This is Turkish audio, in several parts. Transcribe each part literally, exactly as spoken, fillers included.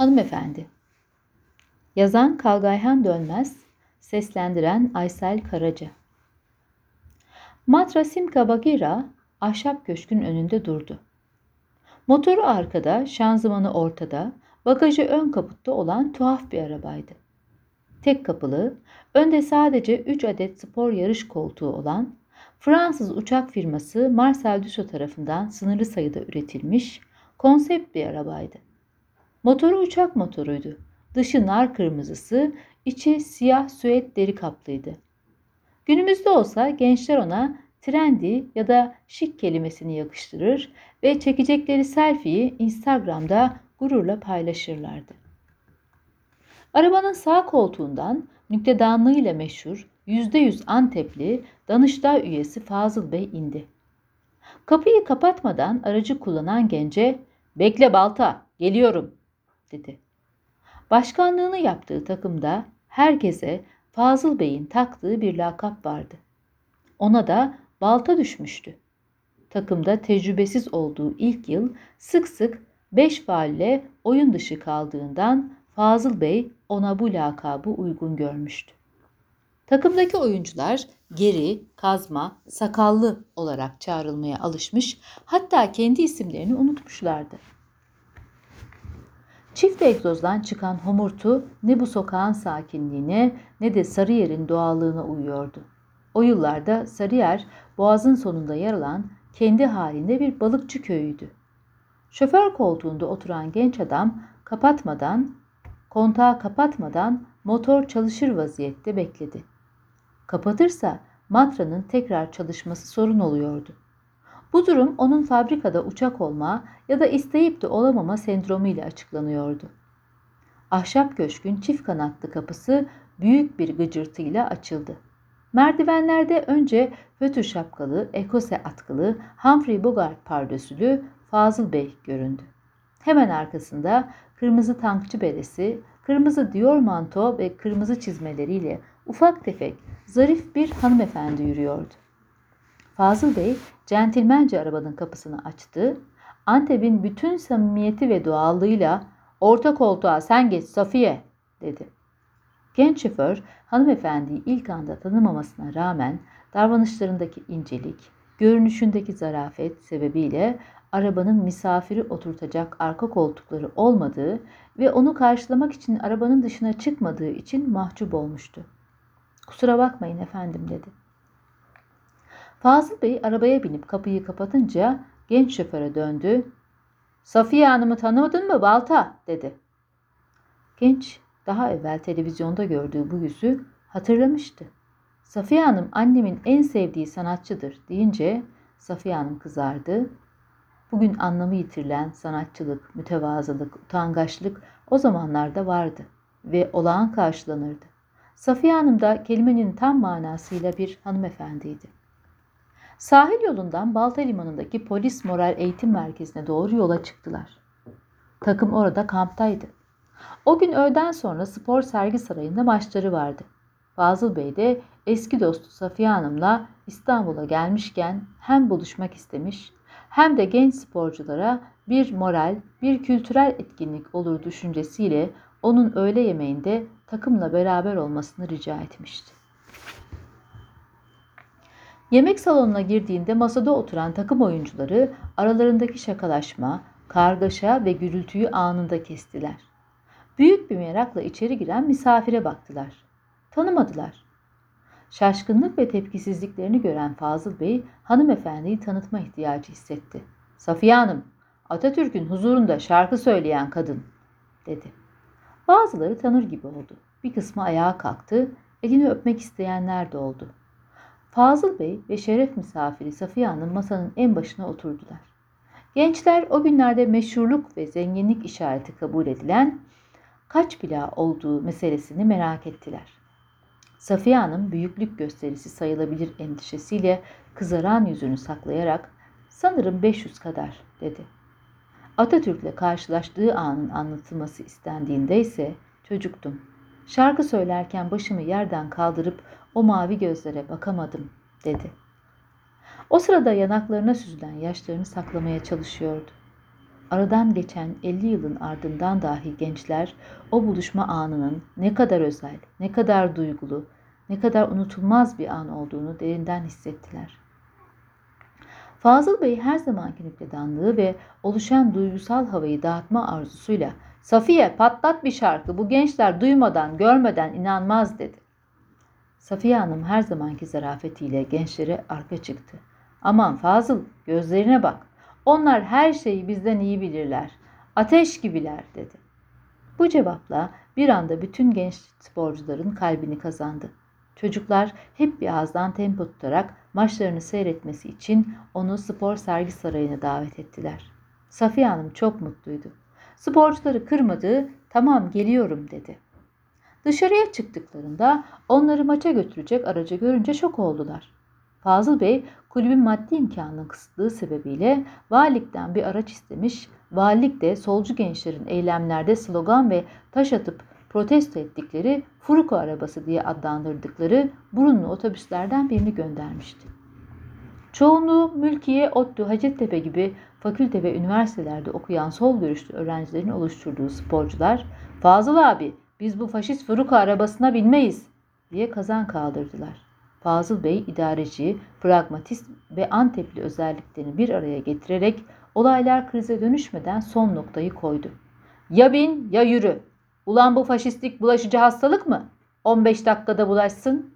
Hanımefendi. Yazan Kalgayhan Dönmez, seslendiren Aysel Karaca. Matra Simca Bagheera ahşap köşkün önünde durdu. Motoru arkada, şanzımanı ortada, bagajı ön kaputta olan tuhaf bir arabaydı. Tek kapılı, önde sadece üç adet spor yarış koltuğu olan, Fransız uçak firması Marcel Dassault tarafından sınırlı sayıda üretilmiş, konsept bir arabaydı. Motoru uçak motoruydu. Dışı nar kırmızısı, içi siyah süet deri kaplıydı. Günümüzde olsa gençler ona trendy ya da şık kelimesini yakıştırır ve çekecekleri selfie'yi Instagram'da gururla paylaşırlardı. Arabanın sağ koltuğundan nüktedanlığıyla meşhur yüzde yüz Antepli Danıştay üyesi Fazıl Bey indi. Kapıyı kapatmadan aracı kullanan gence "Bekle Balta, geliyorum," dedi. Başkanlığını yaptığı takımda herkese Fazıl Bey'in taktığı bir lakap vardı. Ona da balta düşmüştü. Takımda tecrübesiz olduğu ilk yıl sık sık beş faulle oyun dışı kaldığından Fazıl Bey ona bu lakabı uygun görmüştü. Takımdaki oyuncular geri, kazma, sakallı olarak çağrılmaya alışmış, hatta kendi isimlerini unutmuşlardı. Çift egzozdan çıkan homurtu ne bu sokağın sakinliğine ne de Sarıyer'in doğallığına uyuyordu. O yıllarda Sarıyer, Boğaz'ın sonunda yer alan kendi halinde bir balıkçı köyüydü. Şoför koltuğunda oturan genç adam kapatmadan, kontağı kapatmadan motor çalışır vaziyette bekledi. Kapatırsa matranın tekrar çalışması sorun oluyordu. Bu durum onun fabrikada uçak olma ya da isteyip de olamama sendromu ile açıklanıyordu. Ahşap köşkün çift kanatlı kapısı büyük bir gıcırtıyla açıldı. Merdivenlerde önce fötr şapkalı, ekose atkılı, Humphrey Bogart pardösülü Fazıl Bey göründü. Hemen arkasında kırmızı tankçı beresi, kırmızı Dior manto ve kırmızı çizmeleriyle ufak tefek, zarif bir hanımefendi yürüyordu. Fazıl Bey centilmence arabanın kapısını açtı. Antep'in bütün samimiyeti ve doğallığıyla "Orta koltuğa sen geç Safiye," dedi. Genç şoför hanımefendiyi ilk anda tanımamasına rağmen davranışlarındaki incelik, görünüşündeki zarafet sebebiyle arabanın misafiri oturtacak arka koltukları olmadığı ve onu karşılamak için arabanın dışına çıkmadığı için mahcup olmuştu. "Kusura bakmayın efendim," dedi. Fazıl Bey arabaya binip kapıyı kapatınca genç şoföre döndü. "Safiye Hanım'ı tanımadın mı Balta?" dedi. Genç daha evvel televizyonda gördüğü bu yüzü hatırlamıştı. "Safiye Hanım annemin en sevdiği sanatçıdır," deyince Safiye Hanım kızardı. Bugün anlamı yitirilen sanatçılık, mütevazılık, utangaçlık o zamanlarda vardı ve olağan karşılanırdı. Safiye Hanım da kelimenin tam manasıyla bir hanımefendiydi. Sahil yolundan Balta Limanı'ndaki Polis Moral Eğitim Merkezi'ne doğru yola çıktılar. Takım orada kamptaydı. O gün öğleden sonra spor sergi sarayında maçları vardı. Fazıl Bey de eski dostu Safiye Hanım'la İstanbul'a gelmişken hem buluşmak istemiş hem de genç sporculara bir moral, bir kültürel etkinlik olur düşüncesiyle onun öğle yemeğinde takımla beraber olmasını rica etmişti. Yemek salonuna girdiğinde masada oturan takım oyuncuları aralarındaki şakalaşma, kargaşa ve gürültüyü anında kestiler. Büyük bir merakla içeri giren misafire baktılar. Tanımadılar. Şaşkınlık ve tepkisizliklerini gören Fazıl Bey hanımefendiyi tanıtma ihtiyacı hissetti. "Safiye Hanım, Atatürk'ün huzurunda şarkı söyleyen kadın," dedi. Bazıları tanır gibi oldu. Bir kısmı ayağa kalktı, elini öpmek isteyenler de oldu. Fazıl Bey ve şeref misafiri Safiye Hanım masanın en başına oturdular. Gençler o günlerde meşhurluk ve zenginlik işareti kabul edilen kaç pila olduğu meselesini merak ettiler. Safiye Hanım büyüklük gösterisi sayılabilir endişesiyle kızaran yüzünü saklayarak "Sanırım beş yüz kadar," dedi. Atatürk'le karşılaştığı anın anlatılması istendiğinde ise "Çocuktum. Şarkı söylerken başımı yerden kaldırıp o mavi gözlere bakamadım," dedi. O sırada yanaklarına süzülen yaşlarını saklamaya çalışıyordu. Aradan geçen elli yılın ardından dahi gençler o buluşma anının ne kadar özel, ne kadar duygulu, ne kadar unutulmaz bir an olduğunu derinden hissettiler. Fazıl Bey her zamanki nüktedanlığı ve oluşan duygusal havayı dağıtma arzusuyla "Safiye, patlat bir şarkı, bu gençler duymadan, görmeden inanmaz" dedi. Safiye Hanım her zamanki zarafetiyle gençlere arka çıktı. "Aman Fazıl, gözlerine bak. Onlar her şeyi bizden iyi bilirler. Ateş gibiler" dedi. Bu cevapla bir anda bütün genç sporcuların kalbini kazandı. Çocuklar hep bir ağızdan tempo tutarak maçlarını seyretmesi için onu spor sergi sarayına davet ettiler. Safiye Hanım çok mutluydu. Sporcuları kırmadı, "Tamam, geliyorum" dedi. Dışarıya çıktıklarında onları maça götürecek aracı görünce şok oldular. Fazıl Bey kulübün maddi imkanının kısıtlığı sebebiyle valilikten bir araç istemiş, valilik de solcu gençlerin eylemlerde slogan ve taş atıp protesto ettikleri Furuko arabası diye adlandırdıkları burunlu otobüslerden birini göndermişti. Çoğunluğu Mülkiye, ODTÜ, Hacettepe gibi fakülte ve üniversitelerde okuyan sol görüşlü öğrencilerin oluşturduğu sporcular, "Fazıl abi, biz bu faşist Furuko arabasına binmeyiz" diye kazan kaldırdılar. Fazıl Bey idareci, pragmatist ve Antepli özelliklerini bir araya getirerek olaylar krize dönüşmeden son noktayı koydu. "Ya bin ya yürü. Ulan bu faşistlik bulaşıcı hastalık mı? on beş dakikada bulaşsın."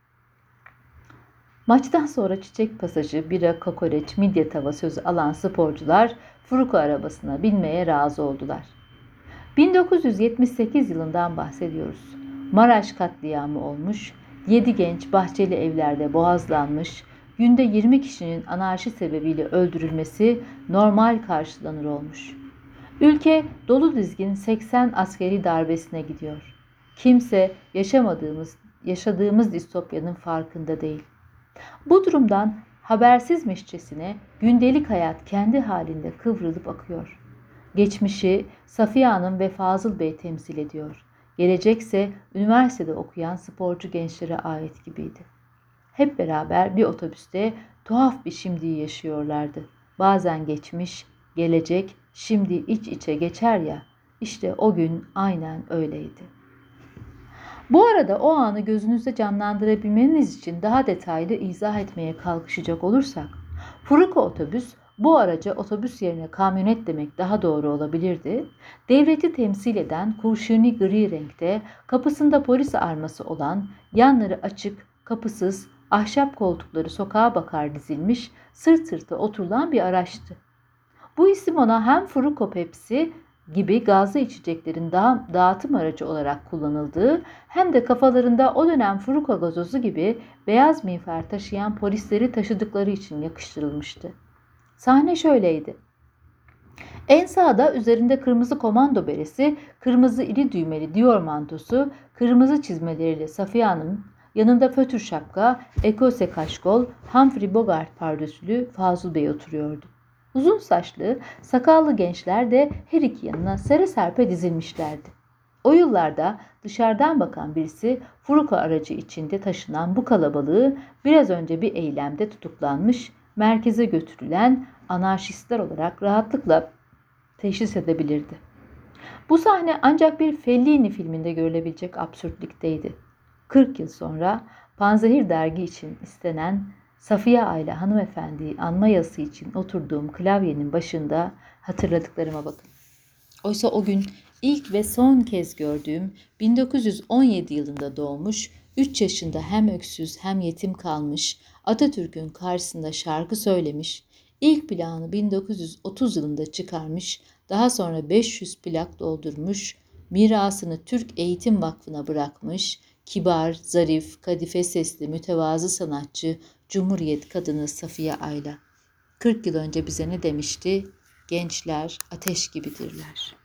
Maçtan sonra çiçek pasajı, bira, kokoreç, midye tava sözü alan sporcular Furuko arabasına binmeye razı oldular. bin dokuz yüz yetmiş sekiz yılından bahsediyoruz. Maraş katliamı olmuş, yedi genç bahçeli evlerde boğazlanmış, günde yirmi kişinin anarşi sebebiyle öldürülmesi normal karşılanır olmuş. Ülke dolu dizgin seksen askeri darbesine gidiyor. Kimse yaşamadığımız, yaşadığımız distopyanın farkında değil. Bu durumdan habersizmişçesine gündelik hayat kendi halinde kıvrılıp akıyor. Geçmişi Safiye Hanım ve Fazıl Bey temsil ediyor. Gelecekse üniversitede okuyan sporcu gençlere ait gibiydi. Hep beraber bir otobüste tuhaf bir şimdiyi yaşıyorlardı. Bazen geçmiş, gelecek, şimdi iç içe geçer ya, işte o gün aynen öyleydi. Bu arada o anı gözünüzde canlandırabilmeniz için daha detaylı izah etmeye kalkışacak olursak, Furuko otobüs, bu araca otobüs yerine kamyonet demek daha doğru olabilirdi, devleti temsil eden kurşuni gri renkte, kapısında polis arması olan, yanları açık, kapısız, ahşap koltukları sokağa bakar dizilmiş, sırt sırta oturulan bir araçtı. Bu isim ona hem Furuko Pepsi gibi gazlı içeceklerin da dağıtım aracı olarak kullanıldığı hem de kafalarında o dönem Furuko gazozu gibi beyaz miğfer taşıyan polisleri taşıdıkları için yakıştırılmıştı. Sahne şöyleydi. En sağda üzerinde kırmızı komando beresi, kırmızı iri düğmeli Dior mantosu, kırmızı çizmeleriyle Safiye Hanım, yanında fötür şapka, ekose kaşkol, Humphrey Bogart pardösülü Fazıl Bey oturuyordu. Uzun saçlı, sakallı gençler de her iki yanına sere serpe dizilmişlerdi. O yıllarda dışarıdan bakan birisi Furuko aracı içinde taşınan bu kalabalığı biraz önce bir eylemde tutuklanmış, merkeze götürülen anarşistler olarak rahatlıkla teşhis edebilirdi. Bu sahne ancak bir Fellini filminde görülebilecek absürtlükteydi. kırk yıl sonra Panzehir dergi için istenen Safiye Ayla hanımefendiyi anma yazısı için oturduğum klavyenin başında hatırladıklarıma bakın. Oysa o gün ilk ve son kez gördüğüm bin dokuz yüz on yedi yılında doğmuş, üç yaşında hem öksüz hem yetim kalmış, Atatürk'ün karşısında şarkı söylemiş, ilk plağını bin dokuz yüz otuz yılında çıkarmış, daha sonra beş yüz plak doldurmuş, mirasını Türk Eğitim Vakfı'na bırakmış, kibar, zarif, kadife sesli, mütevazı sanatçı, Cumhuriyet kadını Safiye Ayla. kırk yıl önce bize ne demişti? Gençler ateş gibidirler.